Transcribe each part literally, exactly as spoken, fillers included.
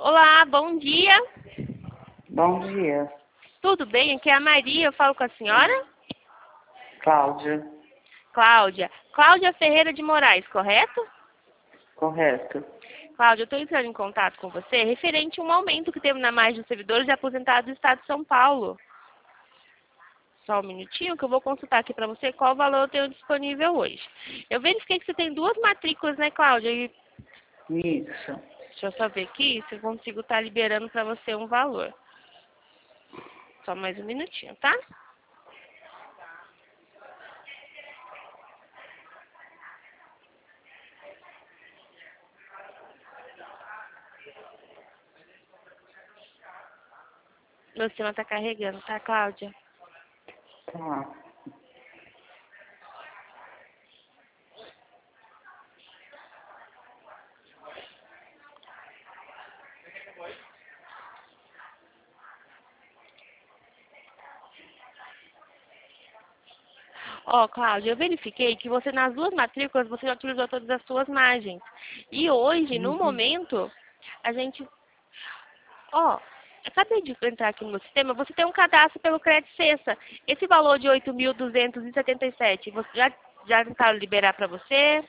Olá, bom dia. Bom dia. Tudo bem? Aqui é a Maria, eu falo com a senhora? Cláudia. Cláudia. Cláudia Ferreira de Moraes, correto? Correto. Cláudia, eu estou entrando em contato com você referente a um aumento que teve na margem dos servidores de aposentados do Estado de São Paulo. Só um minutinho que eu vou consultar aqui para você qual valor eu tenho disponível hoje. Eu verifiquei que você tem duas matrículas, né, Cláudia? E Isso. deixa eu só ver aqui se eu consigo estar liberando para você um valor. Só mais um minutinho, tá? Meu sistema está carregando, tá, Cláudia? Tá. Ó, Cláudia, eu verifiquei que você, nas duas matrículas, você já utilizou todas as suas margens. E hoje, no Uhum. momento, a gente... Ó, acabei de entrar aqui no meu sistema, você tem um cadastro pelo Crédito Sexta. Esse valor de oito mil duzentos e setenta e sete, você já, já tentaram liberar para você?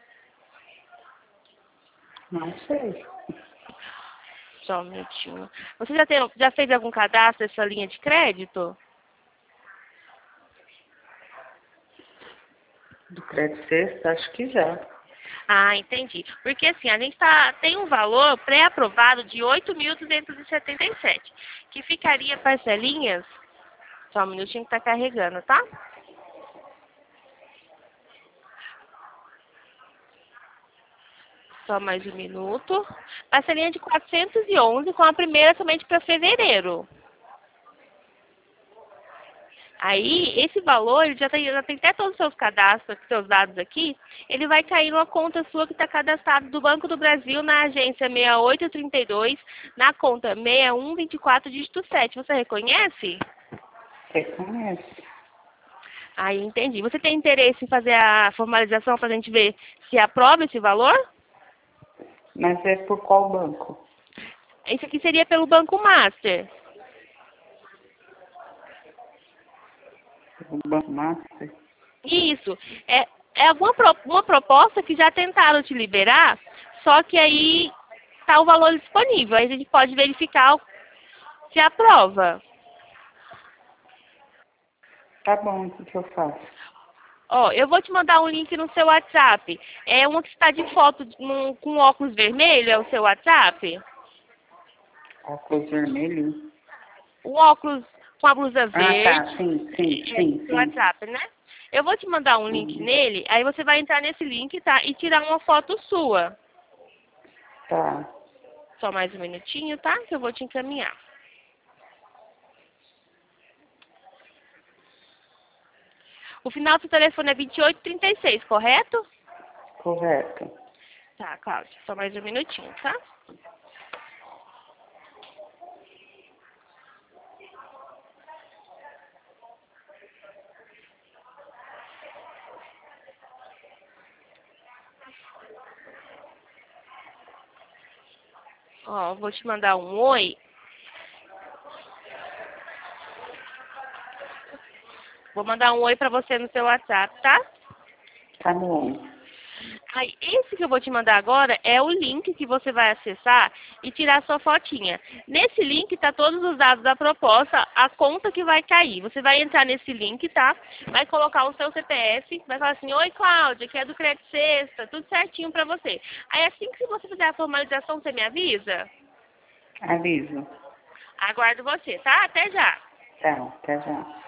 Não sei. Só um minutinho. Você já, tem, já fez algum cadastro nessa linha de crédito? Do crédito sexta, acho que já. Ah, entendi. Porque assim, a gente tá, tem um valor pré-aprovado de oito mil duzentos e setenta e sete, que ficaria parcelinhas, só um minutinho que tá carregando, tá? Só mais um minuto. Parcelinha de quatrocentos e onze, com a primeira somente para fevereiro. Aí, esse valor, ele já tem, já tem até todos os seus cadastros, seus dados aqui, ele vai cair numa conta sua que está cadastrada do Banco do Brasil na agência seis oito três dois, na conta seis um dois quatro, dígito sete. Você reconhece? Reconhece. Aí, entendi. Você tem interesse em fazer a formalização para a gente ver se aprova esse valor? Mas é por qual banco? Esse aqui seria pelo Banco Master. O Banco Master? Isso. É, é alguma pro, uma proposta que já tentaram te liberar, só que aí está o valor disponível. Aí a gente pode verificar se aprova. Tá bom, o que eu faço? Ó, eu vou te mandar um link no seu WhatsApp. É uma que está de foto num, com óculos vermelho, é o seu WhatsApp? Óculos vermelho? O óculos com a blusa Ah, verde. tá. Sim, sim, É, sim, no sim. WhatsApp, né? Eu vou te mandar um link Uhum. nele, aí você vai entrar nesse link, tá? E tirar uma foto sua. Tá. Só mais um minutinho, tá? Que eu vou te encaminhar. O final do seu telefone é vinte e oito trinta e seis, correto? Correto. Tá, Cláudia. Só mais um minutinho, tá? Ó, vou te mandar um oi. Vou mandar um oi pra você no seu WhatsApp, tá? Tá bom. Aí, esse que eu vou te mandar agora é o link que você vai acessar e tirar sua fotinha. Nesse link tá todos os dados da proposta, a conta que vai cair. Você vai entrar nesse link, tá? Vai colocar o seu C P F, vai falar assim, oi Cláudia, que é do Crédito Sexta, tudo certinho pra você. Aí assim que você fizer a formalização, você me avisa? Aviso. Aguardo você, tá? Até já. Tá, até já.